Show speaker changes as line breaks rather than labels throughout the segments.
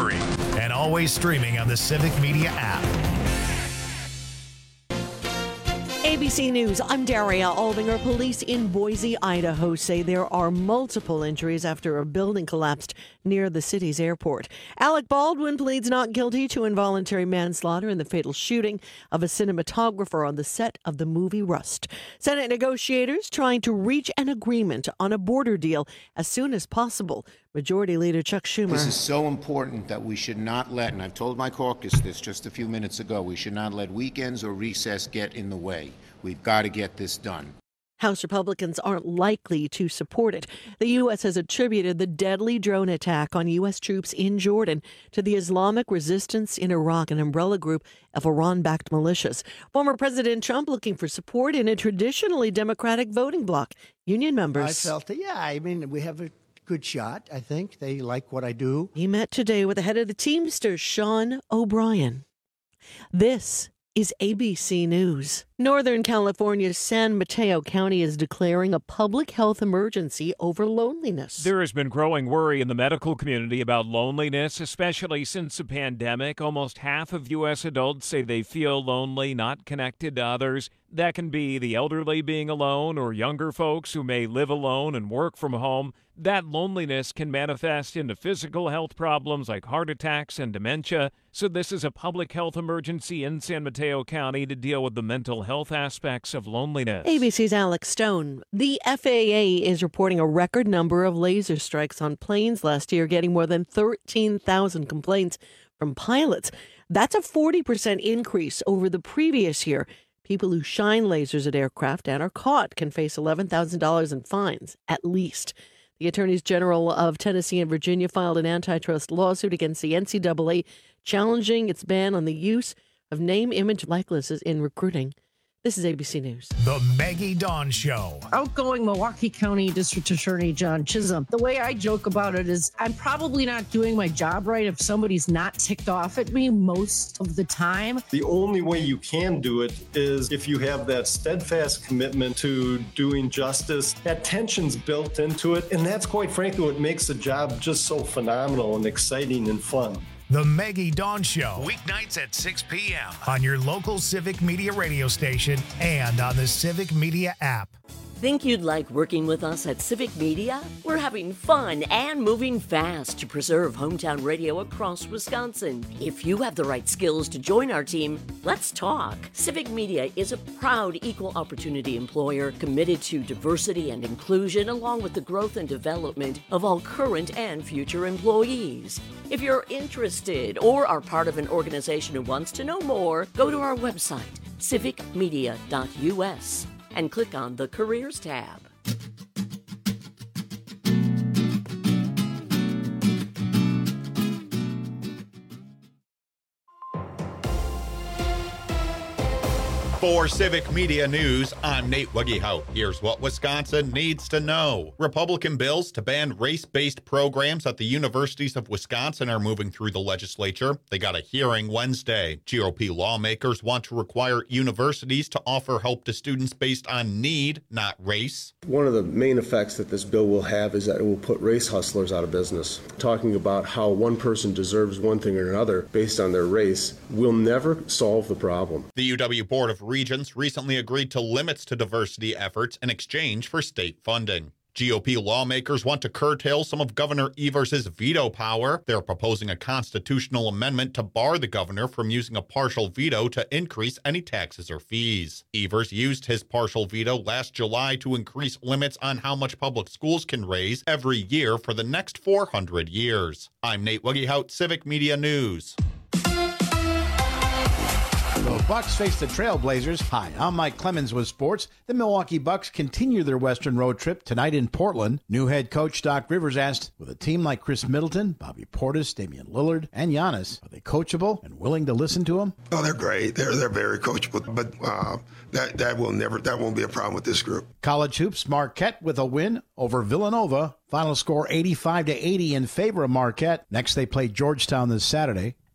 free and always streaming on the Civic Media app.
ABC News, I'm Daria Aldinger. Police in Boise, Idaho say there are multiple injuries after a building collapsed near the city's airport. Alec Baldwin pleads not guilty to involuntary manslaughter in the fatal shooting of a cinematographer on the set of the movie Rust. Senate negotiators trying to reach an agreement on a border deal as soon as possible. Majority Leader Chuck Schumer.
This is so important that we should not let, and I've told my caucus this just a few minutes ago, we should not let weekends or recess get in the way. We've got to get this done.
House Republicans aren't likely to support it. The U.S. has attributed the deadly drone attack on U.S. troops in Jordan to the Islamic Resistance in Iraq, an umbrella group of Iran-backed militias. Former President Trump looking for support in a traditionally Democratic voting bloc. Union members.
I felt it. Yeah, I mean, we have a good shot, I think. They like what I do.
He met today with the head of the Teamsters, Sean O'Brien. This is ABC News. Northern California's San Mateo County is declaring a public health emergency over loneliness.
There has been growing worry in the medical community about loneliness, especially since the pandemic. Almost half of U.S. adults say they feel lonely, not connected to others. That can be the elderly being alone or younger folks who may live alone and work from home. That loneliness can manifest into physical health problems like heart attacks and dementia. So this is a public health emergency in San Mateo County to deal with the mental health aspects of loneliness.
ABC's Alex Stone. The FAA is reporting a record number of laser strikes on planes last year, getting more than 13,000 complaints from pilots. That's a 40% increase over the previous year. People who shine lasers at aircraft and are caught can face $11,000 in fines, at least. The attorneys general of Tennessee and Virginia filed an antitrust lawsuit against the NCAA, challenging its ban on the use of name, image, likenesses in recruiting. This is ABC News.
The Maggie Dawn Show.
Outgoing Milwaukee County District Attorney John Chisholm. The way I joke about it is I'm probably not doing my job right if somebody's not ticked off at me most of the time.
The only way you can do it is if you have that steadfast commitment to doing justice. That tension's built into it, and that's quite frankly what makes the job just so phenomenal and exciting and fun.
The Maggie Dawn Show, weeknights at 6 p.m. on your local Civic Media radio station and on the Civic Media app.
Think you'd like working with us at Civic Media? We're having fun and moving fast to preserve hometown radio across Wisconsin. If you have the right skills to join our team, let's talk. Civic Media is a proud equal opportunity employer committed to diversity and inclusion, along with the growth and development of all current and future employees. If you're interested or are part of an organization who wants to know more, go to our website, civicmedia.us. and click on the Careers tab.
For Civic Media News, I'm Nate Wuggehout. Here's what Wisconsin needs to know. Republican bills to ban race-based programs at the universities of Wisconsin are moving through the legislature. They got a hearing Wednesday. GOP lawmakers want to require universities to offer help to students based on need, not race.
One of the main effects that this bill will have is that it will put race hustlers out of business. Talking about how one person deserves one thing or another based on their race will never solve the problem.
The UW Board of Regents recently agreed to limits to diversity efforts in exchange for state funding. GOP lawmakers want to curtail some of Governor Evers' veto power. They're proposing a constitutional amendment to bar the governor from using a partial veto to increase any taxes or fees. Evers used his partial veto last July to increase limits on how much public schools can raise every year for the next 400 years. I'm Nate Wuggehout, Civic Media News.
The Bucks face the Trailblazers. Hi, I'm Mike Clemens with sports. The Milwaukee Bucks continue their Western road trip tonight in Portland. New head coach Doc Rivers asked, with a team like Chris Middleton, Bobby Portis, Damian Lillard, and Giannis, are they coachable and willing to listen to them?
Oh, they're great. They're very coachable, but that won't be a problem with this group.
College hoops, Marquette with a win over Villanova. Final score 85-80 in favor of Marquette. Next, they play Georgetown this Saturday.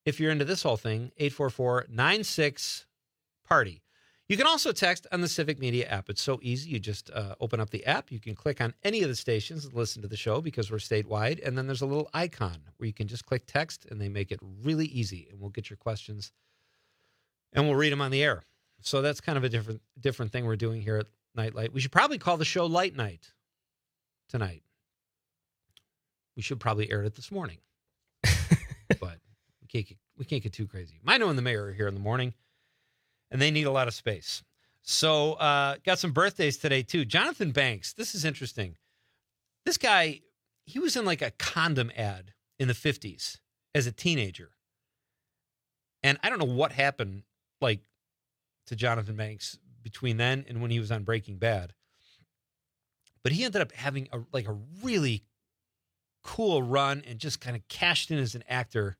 if you're into this whole thing, 844-96-PARTY. You can also text on the Civic Media app. It's so easy. You just open up the app. You can click on any of the stations and listen to the show because we're statewide. And then there's a little icon where you can just click text, and they make it really easy. And we'll get your questions, and we'll read them on the air. So that's kind of a different thing we're doing here at Nightlight. We should probably call the show Light Night tonight. We should probably air it this morning. But we can't get too crazy. Mino and the mayor are here in the morning, and they need a lot of space. So got some birthdays today, too. Jonathan Banks, this is interesting. This guy, he was in like a condom ad in the 50s as a teenager. And I don't know what happened like to Jonathan Banks between then and when he was on Breaking Bad. But he ended up having a really cool run and just kind of cashed in as an actor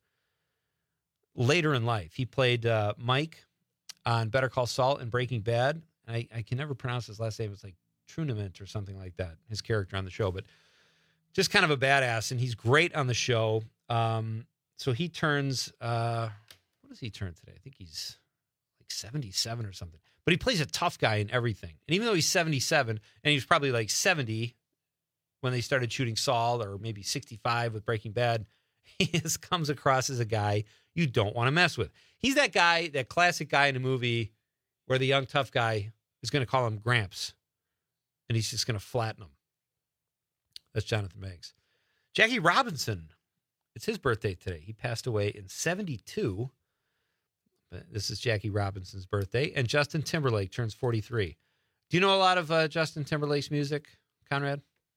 later in life. He played Mike on Better Call Saul and Breaking Bad. I can never pronounce his last name. It's like Trunament or something like that, his character on the show. But just kind of a badass, and he's great on the show. So he turns, what does he turn today? I think he's like 77 or something. But he plays a tough guy in everything. And even though he's 77, and he was probably like 70 when they started shooting Saul, or maybe 65 with Breaking Bad, he just comes across as a guy you don't want to mess with. He's that guy, that classic guy in a movie where the young tough guy is going to call him Gramps, and he's just going to flatten him. That's Jonathan Banks. Jackie Robinson, it's his birthday today. He passed away in 72. But this is Jackie Robinson's birthday. And Justin Timberlake turns 43. Do you know a lot of Justin Timberlake's music, Conrad?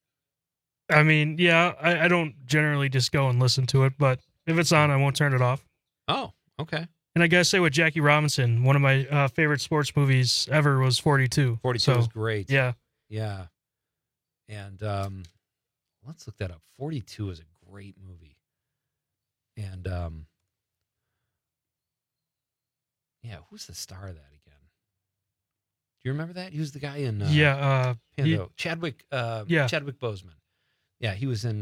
I mean, yeah, I don't generally just go and listen to it, but if it's on, I won't turn it off.
Oh, okay.
And I gotta say, with Jackie Robinson, one of my favorite sports movies ever was 42.
42 was great.
Yeah.
Yeah. And let's look that up. 42 is a great movie. And yeah, who's the star of that again? Do you remember that? He was the guy in Chadwick Boseman. Yeah, he was in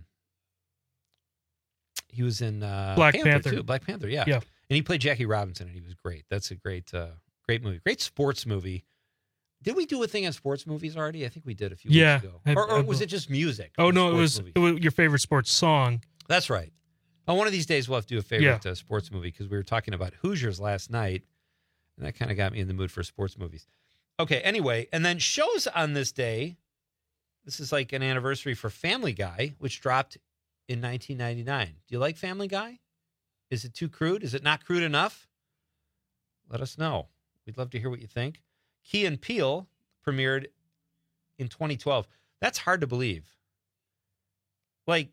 Black Panther
too. Black Panther, yeah. And he played Jackie Robinson, and he was great. That's a great movie. Great sports movie. Did we do a thing on sports movies already? I think we did a few weeks ago. Or was it just music?
Oh, no, it was your favorite sports song.
That's right. Oh, one of these days we'll have to do a favorite sports movie, because we were talking about Hoosiers last night, and that kind of got me in the mood for sports movies. Okay, anyway, and then shows on this day. This is like an anniversary for Family Guy, which dropped in 1999. Do you like Family Guy? Is it too crude? Is it not crude enough? Let us know. We'd love to hear what you think. Key and Peele premiered in 2012. That's hard to believe. Like,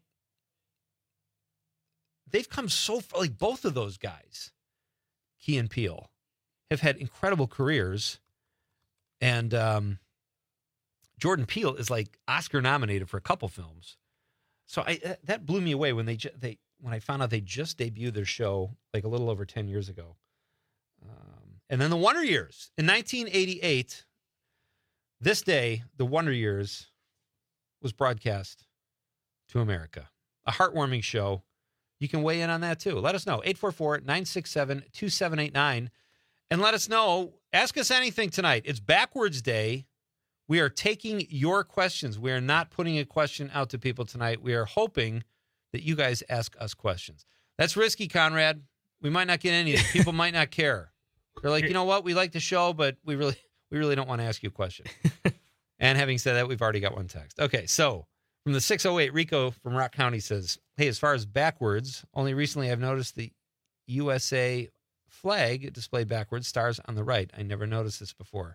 they've come so far. Like, both of those guys, Key and Peele, have had incredible careers. And Jordan Peele is like Oscar nominated for a couple films. So that blew me away when when I found out they just debuted their show like a little over 10 years ago. And then the Wonder Years in 1988. This day, the Wonder Years was broadcast to America. A heartwarming show. You can weigh in on that too. Let us know. 844-967-2789. And let us know. Ask us anything tonight. It's Backwards Day. We are taking your questions. We are not putting a question out to people tonight. We are hoping that you guys ask us questions. That's risky, Conrad. We might not get anything. People might not care. They're like, you know what? We like the show, but we really don't want to ask you a question. And having said that, we've already got one text. Okay, so from the 608, Rico from Rock County says, hey, as far as backwards, only recently I've noticed the USA flag displayed backwards, stars on the right. I never noticed this before.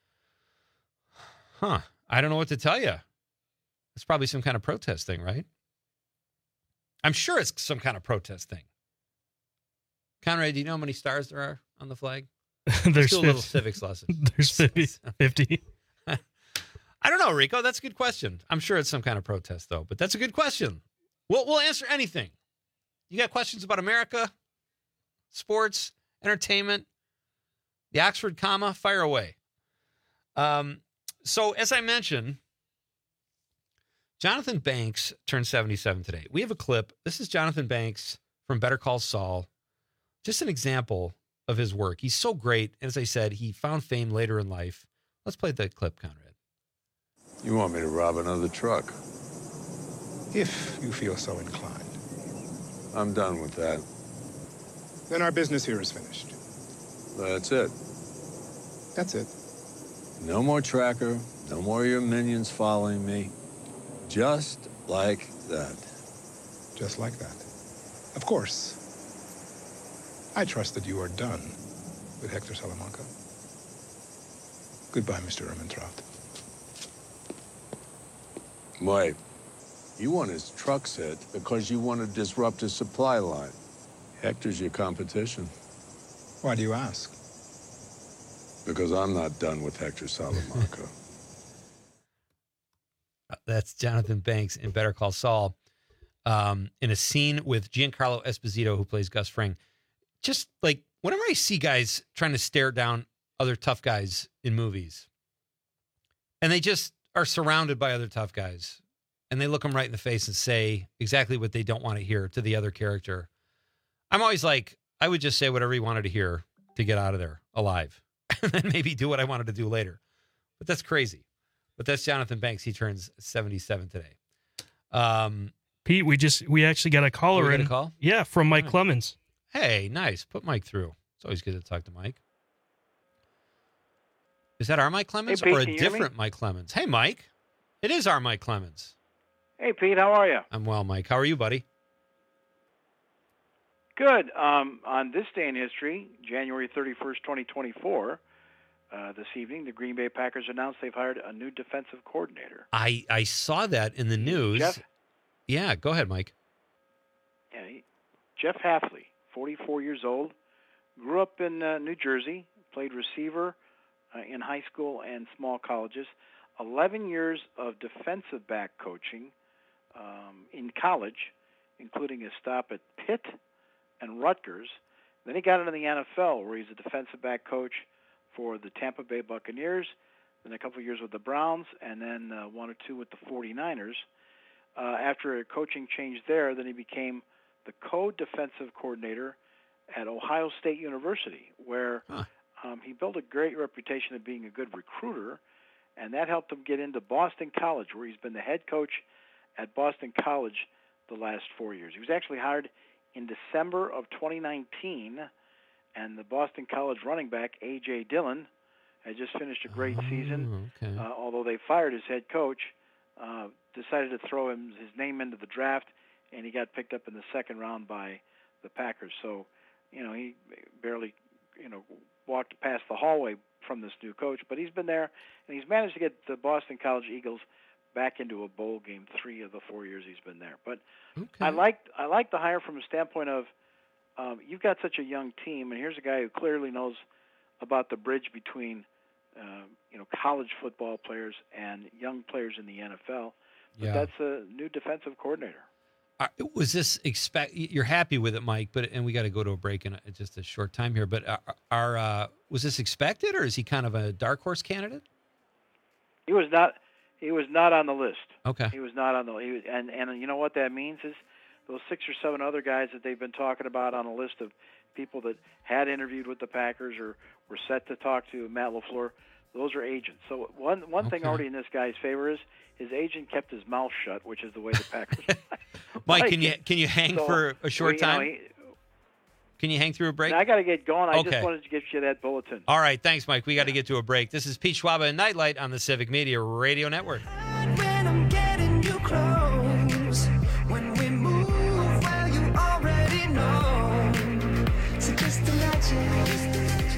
Huh. I don't know what to tell you. It's probably some kind of protest thing, right? I'm sure it's some kind of protest thing. Conrad, do you know how many stars there are on the flag?
There's
do a little civics lesson.
There's 50.
I don't know, Rico. That's a good question. I'm sure it's some kind of protest, though. But that's a good question. We'll answer anything. You got questions about America, sports, entertainment, the Oxford comma? Fire away. So, as I mentioned, Jonathan Banks turned 77 today. We have a clip. This is Jonathan Banks from Better Call Saul. Just an example of his work. He's so great. As I said, he found fame later in life. Let's play the clip, Conrad.
You want me to rob another truck?
If you feel so inclined.
I'm done with that.
Then our business here is finished.
That's it.
That's it.
No more tracker, no more of your minions following me. Just like that.
Just like that. Of course. I trust that you are done with Hector Salamanca. Goodbye, Mr. Ermentrout.
Wait. You want his trucks hit because you want to disrupt his supply line. Hector's your competition.
Why do you ask?
Because I'm not done with Hector Salamanca.
That's Jonathan Banks in Better Call Saul. In a scene with Giancarlo Esposito, who plays Gus Fring. Just like whenever I see guys trying to stare down other tough guys in movies, and they just are surrounded by other tough guys, and they look them right in the face and say exactly what they don't want to hear to the other character, I'm always like, I would just say whatever he wanted to hear to get out of there alive, and then maybe do what I wanted to do later. But that's crazy. But that's Jonathan Banks. He turns 77 today.
Pete, we actually got a caller in.
A call?
Yeah, from Mike Clemens.
Hey, nice. Put Mike through. It's always good to talk to Mike. Is that our Mike Clemens
Hey, Pete,
or a
can you hear me?
different Mike Clemens? Hey, Mike. It is our Mike Clemens.
Hey, Pete, how are you?
I'm well, Mike. How are you, buddy?
Good. On this day in history, January 31st, 2024, this evening, the Green Bay Packers announced they've hired a new defensive coordinator.
I saw that in the news.
Jeff?
Yeah, go ahead, Mike.
Yeah, Jeff Hafley, 44 years old, grew up in New Jersey, played receiver in high school and small colleges, 11 years of defensive back coaching in college, including a stop at Pitt and Rutgers. Then he got into the NFL, where he's a defensive back coach for the Tampa Bay Buccaneers, then a couple of years with the Browns, and then 1 or 2 with the 49ers. After a coaching change there, then he became the co-defensive coordinator at Ohio State University, where he built a great reputation of being a good recruiter, and that helped him get into Boston College, where he's been the head coach at Boston College the last 4 years. He was actually hired in December of 2019, and the Boston College running back, A.J. Dillon, had just finished a great season.
Okay.
Although they fired his head coach, decided to throw his name into the draft, and he got picked up in the second round by the Packers. So, he barely, walked past the hallway from this new coach, but he's been there, and he's managed to get the Boston College Eagles back into a bowl game 3 of the 4 years he's been there. But I like the hire from a standpoint of you've got such a young team, and here's a guy who clearly knows about the bridge between college football players and young players in the NFL. But that's a new defensive coordinator.
Was this you're happy with it, Mike? And we got to go to a break in just a short time here. But was this expected, or is he kind of a dark horse candidate?
He was not. He was not on the list.
Okay.
He was not on the. And you know what that means is those 6 or 7 other guys that they've been talking about on a list of people that had interviewed with the Packers or were set to talk to Matt LaFleur. Those are agents. So one thing already in this guy's favor is his agent kept his mouth shut, which is the way the Packers.
Mike, can you hang for a short time? Can you hang through a break?
I got to get going. I
Okay.
just wanted to give you that bulletin.
All right, thanks, Mike. We got to get to a break. This is Pete Schwaba and Nightlight on the Civic Media Radio Network.
When I'm getting you close, when we move, well, you already know. So just imagine.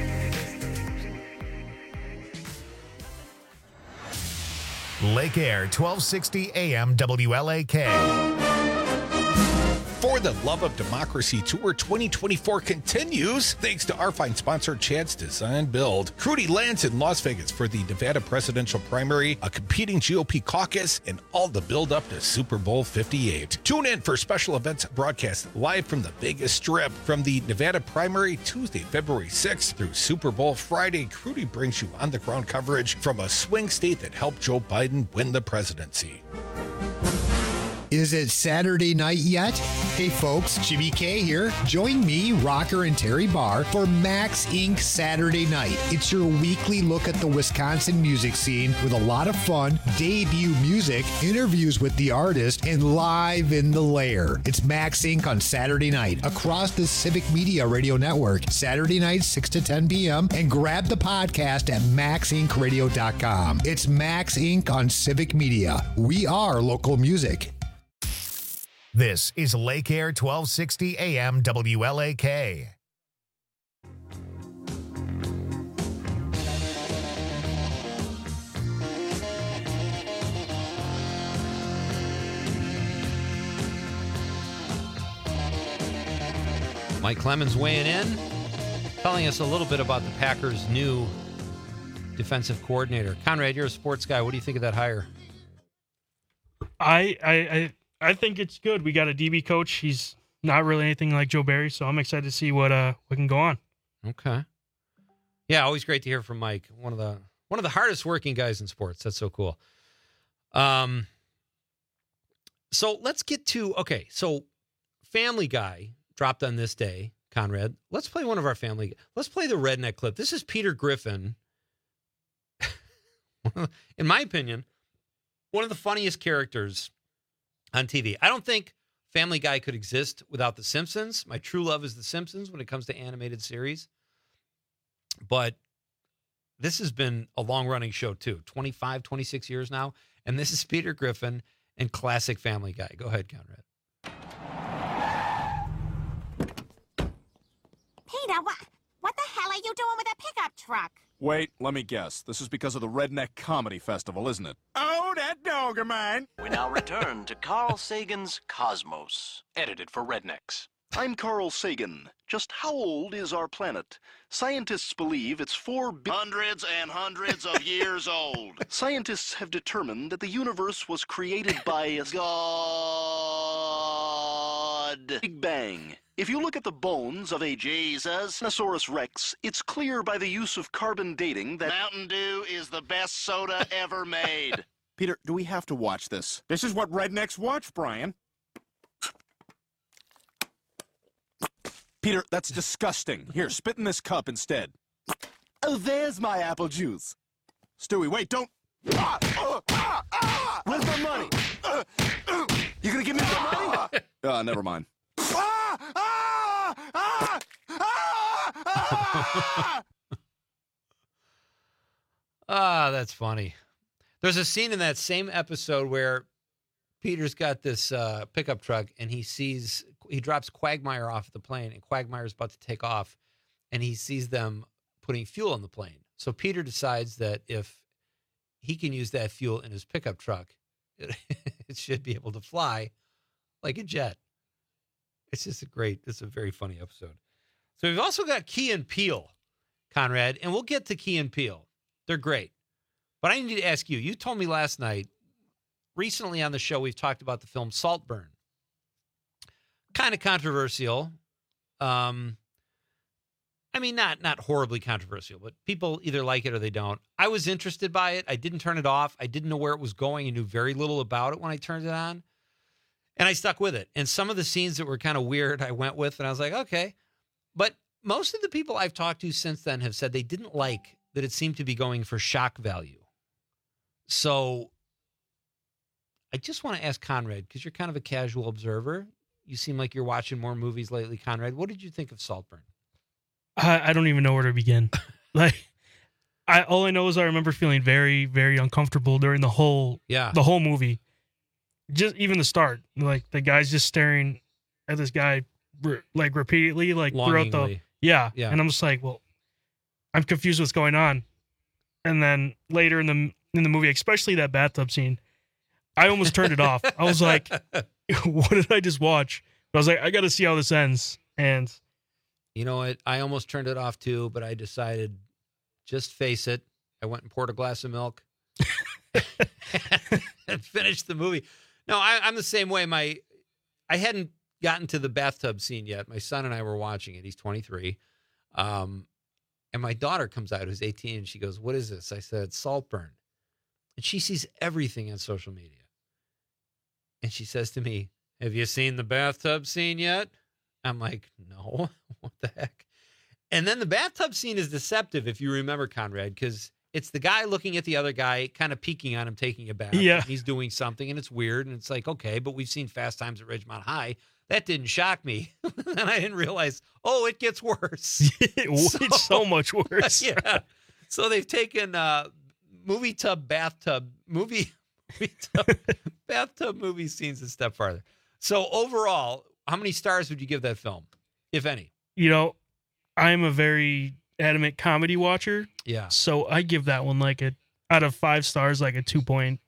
Lake Air, 1260 AM WLAK.
For the Love of Democracy Tour 2024 continues thanks to our fine sponsor, Chad's Design Build. Crudy lands in Las Vegas for the Nevada presidential primary, a competing GOP caucus, and all the build-up to Super Bowl 58. Tune in for special events broadcast live from the Vegas Strip. From the Nevada primary, Tuesday, February 6th through Super Bowl Friday, Crudy brings you on-the-ground coverage from a swing state that helped Joe Biden win the presidency.
Is it Saturday night yet? Hey folks, Jimmy K here. Join me, Rocker, and Terry Barr for Max Inc. Saturday Night. It's your weekly look at the Wisconsin music scene with a lot of fun, debut music, interviews with the artist, and live in the lair. It's Max Inc. on Saturday night across the Civic Media Radio Network. Saturday night, 6 to 10 p.m. And grab the podcast at maxincradio.com. It's Max Inc. on Civic Media. We are local music.
This is Lake Air 1260 AM WLAK.
Mike Clemens weighing in, telling us a little bit about the Packers' new defensive coordinator. Conrad, you're a sports guy. What do you think of that hire?
I think it's good. We got a DB coach. He's not really anything like Joe Barry, so I'm excited to see what can go on.
Okay. Yeah, always great to hear from Mike. One of the hardest working guys in sports. That's so cool. So let's get to so Family Guy dropped on this day, Conrad. Let's play one of our family. Let's play the redneck clip. This is Peter Griffin. In my opinion, one of the funniest characters on TV. I don't think Family Guy could exist without The Simpsons. My true love is The Simpsons when it comes to animated series. But this has been a long-running show, too. 25, 26 years now. And this is Peter Griffin and classic Family Guy. Go ahead, Conrad.
Peter, what the hell are you doing with a pickup truck?
Wait, let me guess. This is because of the Redneck Comedy Festival, isn't it? Oh, that dog of mine!
We now return to Carl Sagan's Cosmos, edited for Rednecks.
I'm Carl Sagan. Just how old is our planet? Scientists believe it's
hundreds and hundreds of years old.
Scientists have determined that the universe was created by a God. Big Bang. If you look at the bones of a Tyrannosaurus Rex, it's clear by the use of carbon dating that
Mountain Dew is the best soda ever made.
Peter, do we have to watch this? This is what rednecks watch, Brian. Peter, that's disgusting. Here, spit in this cup instead. Oh, there's my apple juice. Stewie, wait, don't... Where's my money? You gonna give me the money? Never mind.
That's funny. There's a scene in that same episode where Peter's got this pickup truck and he drops Quagmire off the plane and Quagmire's about to take off and he sees them putting fuel in the plane. So Peter decides that if he can use that fuel in his pickup truck, it should be able to fly like a jet. It's a very funny episode. So we've also got Key and Peele, Conrad, and we'll get to Key and Peele. They're great. But I need to ask you, you told me last night, recently on the show, we've talked about the film Saltburn. Kind of controversial. I mean, not horribly controversial, but people either like it or they don't. I was interested by it. I didn't turn it off. I didn't know where it was going. I knew very little about it when I turned it on. And I stuck with it. And some of the scenes that were kind of weird, I went with, and I was like, okay. But most of the people I've talked to since then have said they didn't like that it seemed to be going for shock value. So I just want to ask Conrad, because you're kind of a casual observer. You seem like you're watching more movies lately, Conrad. What did you think of Saltburn?
I don't even know where to begin. All I know is I remember feeling very, very uncomfortable during the whole movie. Just even the start, like the guy's just staring at this guy like repeatedly, like throughout the yeah. And I'm just like, well, I'm confused what's going on. And then later in the movie, especially that bathtub scene, I almost turned it off. I was like, what did I just watch? But I was like, I got to see how this ends. And
you know what? I almost turned it off too, but I decided, just face it. I went and poured a glass of milk and finished the movie. No, I'm the same way. I hadn't gotten to the bathtub scene yet. My son and I were watching it. He's 23. And my daughter comes out, who's 18, and she goes, what is this? I said, Saltburn. And she sees everything on social media. And she says to me, "Have you seen the bathtub scene yet?" I'm like, "No." What the heck? And then the bathtub scene is deceptive, if you remember, Conrad, because it's the guy looking at the other guy, kind of peeking on him, taking a bath.
Yeah.
He's doing something, and it's weird. And it's like, okay, but we've seen Fast Times at Ridgemont High. That didn't shock me. And I didn't realize, it gets worse.
It's so much worse.
Yeah. So they've taken bathtub movie scenes a step farther. So overall, how many stars would you give that film, if any?
You know, I'm a very adamant comedy watcher.
Yeah.
So I give that one out of 5 stars, like a 2.5.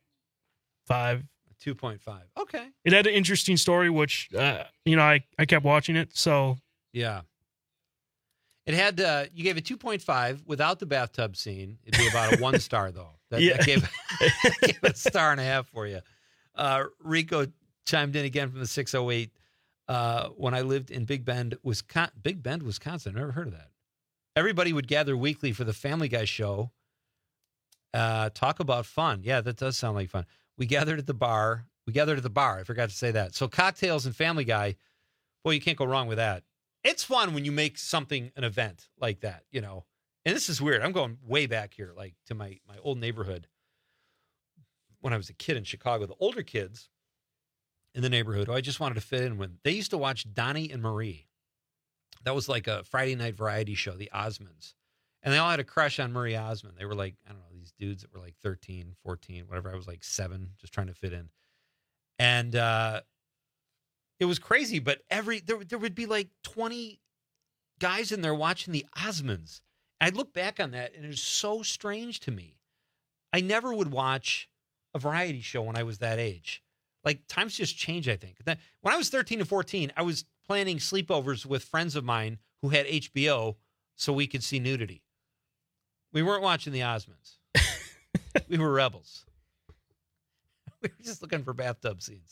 2.5. Okay.
It had an interesting story, which, I kept watching it. So
yeah. It had, you gave it 2.5 without the bathtub scene. It'd be about a 1 star though. That gave it a star and a half for you. Rico chimed in again from the 608. When I lived in Big Bend, Wisconsin. Never heard of that. Everybody would gather weekly for the Family Guy show. Talk about fun. Yeah, that does sound like fun. We gathered at the bar. I forgot to say that. So cocktails and Family Guy, boy, you can't go wrong with that. It's fun when you make something an event like that, And this is weird. I'm going way back here, like to my old neighborhood. When I was a kid in Chicago, the older kids in the neighborhood, I just wanted to fit in with. They used to watch Donnie and Marie. That was like a Friday night variety show, the Osmonds. And they all had a crush on Marie Osmond. They were like, I don't know, these dudes that were like 13, 14, whatever. I was like 7, just trying to fit in. And it was crazy, but there would be like 20 guys in there watching the Osmonds. I look back on that, and it's so strange to me. I never would watch a variety show when I was that age. Like, times just change, I think. When I was 13 and 14, I was planning sleepovers with friends of mine who had HBO so we could see nudity. We weren't watching the Osmonds. We were rebels. We were just looking for bathtub scenes.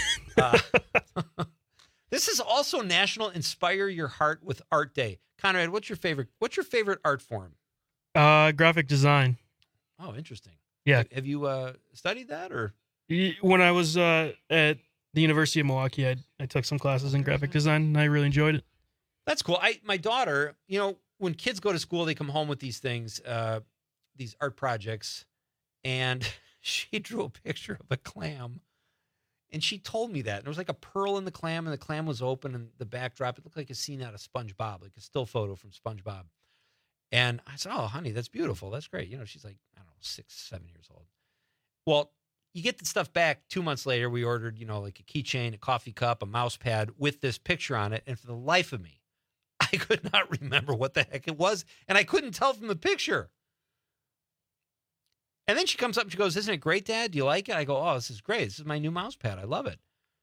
This is also National Inspire Your Heart with Art Day. Conrad, what's your favorite art form?
Graphic design.
Oh, interesting.
Yeah.
Have you studied that or?
When I was at the University of Milwaukee, I took some classes in graphic design, and I really enjoyed it.
That's cool. My daughter, when kids go to school, they come home with these things, these art projects, and she drew a picture of a clam, and she told me that. And there was like a pearl in the clam, and the clam was open, and the backdrop, it looked like a scene out of SpongeBob, like a still photo from SpongeBob. And I said, "Oh, honey, that's beautiful. That's great." She's like, I don't know, 6, 7 years old. Well, you get the stuff back 2 months later. We ordered, like a keychain, a coffee cup, a mouse pad with this picture on it. And for the life of me, I could not remember what the heck it was. And I couldn't tell from the picture. And then she comes up and she goes, "Isn't it great, Dad? Do you like it?" I go, "Oh, this is great. This is my new mouse pad. I love it."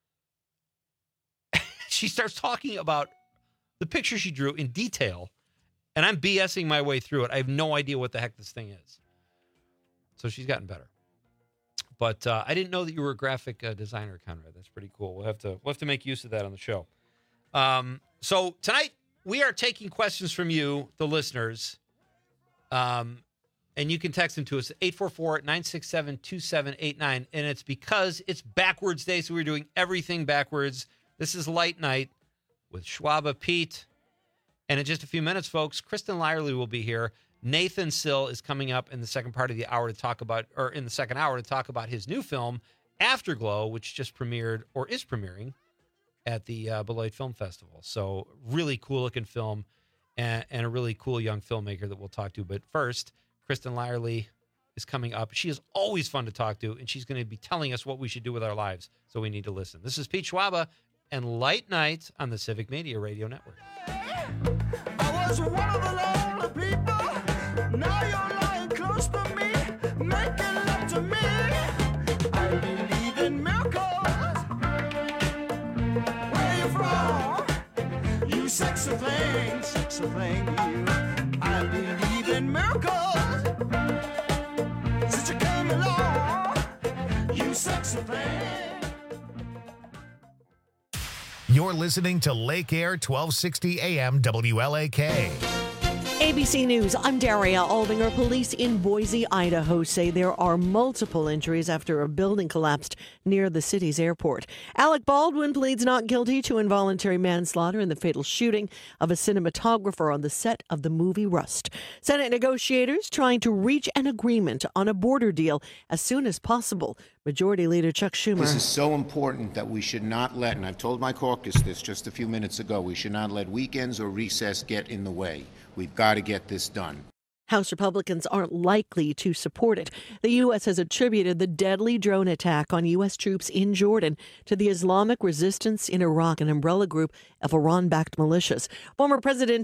She starts talking about the picture she drew in detail. And I'm BSing my way through it. I have no idea what the heck this thing is. So she's gotten better. But I didn't know that you were a graphic designer, Conrad. That's pretty cool. We'll have to make use of that on the show. So tonight we are taking questions from you, the listeners, and you can text them to us at 844-967-2789. And it's because it's backwards day, so we're doing everything backwards. This is Light Night with Schwaba Pete, and in just a few minutes, folks, Kristen Lyerly will be here. Nathan Sill is coming up in the second part of the hour to talk about, or in the second hour to talk about his new film, Afterglow, which just premiered or is premiering at the Beloit Film Festival. So really cool looking film and a really cool young filmmaker that we'll talk to. But first, Kristen Lyerly is coming up. She is always fun to talk to, and she's going to be telling us what we should do with our lives. So we need to listen. This is Pete Schwaba and Light Night on the Civic Media Radio Network.
I was one of the lonely people. Now you're lying close to me, making love to me. I believe in miracles. Where you from? You sexy thing, you. I believe in miracles. Since you came along, you sexy thing.
You're listening to Lake Air 1260 AM WLAK.
ABC News, I'm Daria Aldinger. Police in Boise, Idaho say there are multiple injuries after a building collapsed near the city's airport. Alec Baldwin pleads not guilty to involuntary manslaughter in the fatal shooting of a cinematographer on the set of the movie Rust. Senate negotiators trying to reach an agreement on a border deal as soon as possible. Majority Leader Chuck Schumer.
This is so important that we should not let, and I've told my caucus this just a few minutes ago, we should not let weekends or recess get in the way. We've got to get this done.
House Republicans aren't likely to support it. The U.S. has attributed the deadly drone attack on U.S. troops in Jordan to the Islamic resistance in Iraq, an umbrella group of Iran-backed militias. Former President